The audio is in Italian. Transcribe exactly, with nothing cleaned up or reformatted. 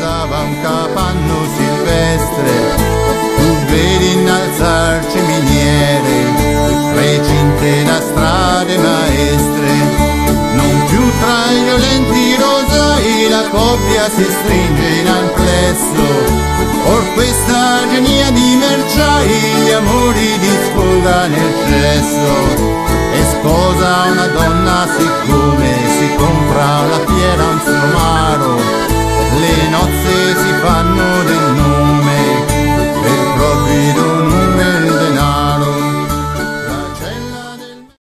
posava un capanno silvestre, tu vedi innalzarci miniere, recinte da strade maestre, non più tra i violenti rosai la coppia si stringe in amplesso. Or questa genia di merciai gli amori di sfoga nel cesso, e sposa una donna siccome si compra la fiera